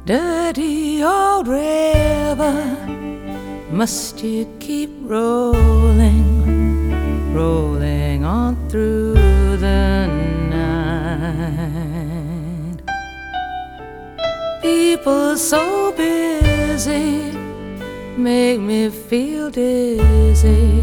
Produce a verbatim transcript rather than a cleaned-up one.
Dirty old river, must you keep rolling, rolling on through the night? People so busy make me feel dizzy.